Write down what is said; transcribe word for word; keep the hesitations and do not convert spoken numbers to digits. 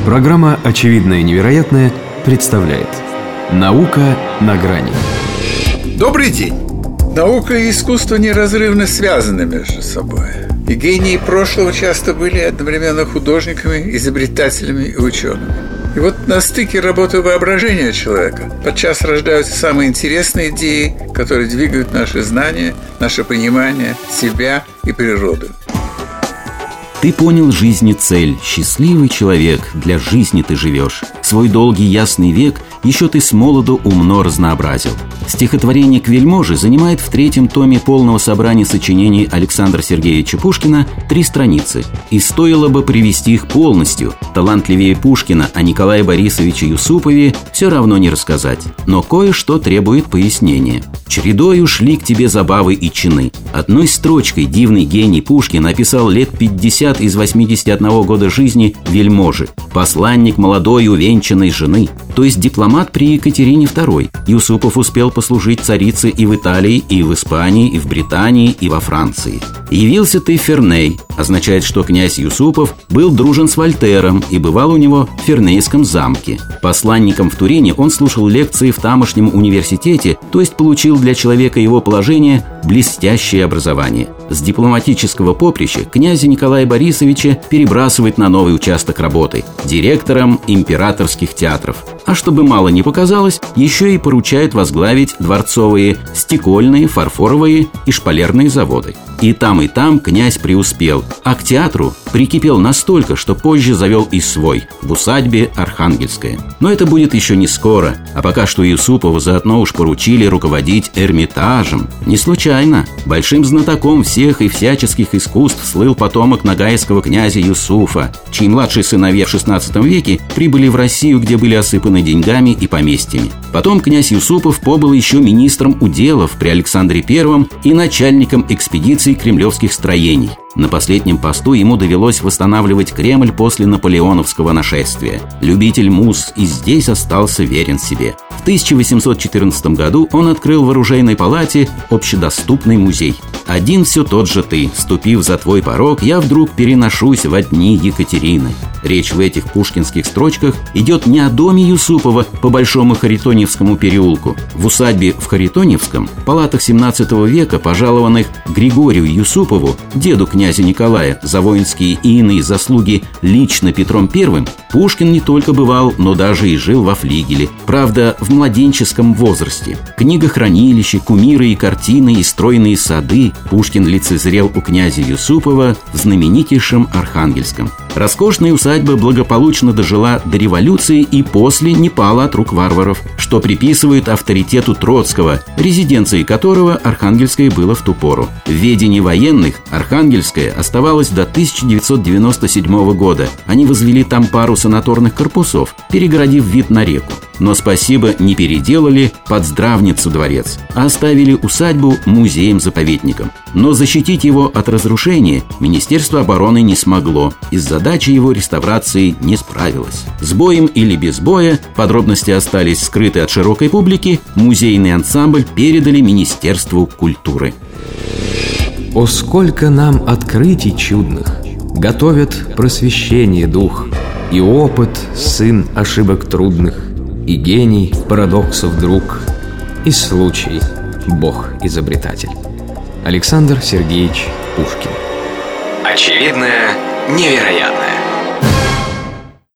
Программа «Очевидное и невероятное» представляет «Наука на грани». Добрый день! Наука и искусство неразрывно связаны между собой. И гении прошлого часто были одновременно художниками, изобретателями и учеными. И вот на стыке работы воображения человека подчас рождаются самые интересные идеи, которые двигают наши знания, наше понимание себя и природы. Ты понял жизни цель, счастливый человек, для жизни ты живешь. Свой долгий ясный век еще ты с молоду умно разнообразил. Стихотворение «К вельможе» занимает в третьем томе полного собрания сочинений Александра Сергеевича Пушкина три страницы. И стоило бы привести их полностью. Талантливее Пушкина о Николае Борисовиче Юсупове все равно не рассказать. Но кое-что требует пояснения. Чередой ушли к тебе забавы и чины. Одной строчкой дивный гений Пушкин описал лет пятьдесят из восьмидесяти одного года жизни вельможи. Посланник молодой увенчанной жены, то есть дипломат при Екатерине второй. Юсупов успел послужить царице и в Италии, и в Испании, и в Британии, и во Франции. Явился ты Ферней, означает, что князь Юсупов был дружен с Вольтером и бывал у него в Фернейском замке. Посланником в Турине он слушал лекции в тамошнем университете, то есть получил для человека его положения блестящее образование. С дипломатического поприща князя Николая Борисовича перебрасывает на новый участок работы – директором императорских театров. А чтобы мало не показалось, еще и поручает возглавить дворцовые, стекольные, фарфоровые и шпалерные заводы. И там, и там князь преуспел, а к театру прикипел настолько, что позже завел и свой, в усадьбе Архангельская. Но это будет еще не скоро, а пока что Юсупову заодно уж поручили руководить Эрмитажем. Не случайно. Большим знатоком всех и всяческих искусств слыл потомок ногайского князя Юсуфа, чьи младшие сыновья в шестнадцатом веке прибыли в Россию, где были осыпаны деньгами и поместьями. Потом князь Юсупов побыл еще министром уделов при Александре Первом и начальником экспедиции кремлевских строений. На последнем посту ему довелось восстанавливать Кремль после наполеоновского нашествия. Любитель муз и здесь остался верен себе. В тысяча восемьсот четырнадцатом году он открыл в оружейной палате общедоступный музей. «Один все тот же ты, ступив за твой порог, я вдруг переношусь во дни Екатерины». Речь в этих пушкинских строчках идет не о доме Юсупова по Большому Харитоньевскому переулку. В усадьбе в Харитоньевском, палатах семнадцатого века, пожалованных Григорию Юсупову, деду князя Николая, за воинские и иные заслуги лично Петром Первым, Пушкин не только бывал, но даже и жил во флигеле. Правда, в младенческом возрасте. Книгохранилище, кумиры и картины, и стройные сады Пушкин лицезрел у князя Юсупова в знаменитейшем Архангельском. Роскошная усадьба благополучно дожила до революции и после не пала от рук варваров, что приписывают авторитету Троцкого, резиденцией которого Архангельское было в ту пору. В ведении военных Архангельское оставалось до тысяча девятьсот девяносто седьмого года. Они возвели там пару санаторных корпусов, перегородив вид на реку. Но спасибо не переделали под здравницу дворец, а оставили усадьбу музеем-заповедником. Но защитить его от разрушения Министерство обороны не смогло, и с задачей его реставрации не справилось. С боем или без боя, подробности остались скрыты от широкой публики, музейный ансамбль передали Министерству культуры. О, сколько нам открытий чудных готовят просвещение дух, и опыт сын ошибок трудных, и гений парадоксов друг, и случай Бог-изобретатель. Александр Сергеевич Пушкин. Очевидное невероятное.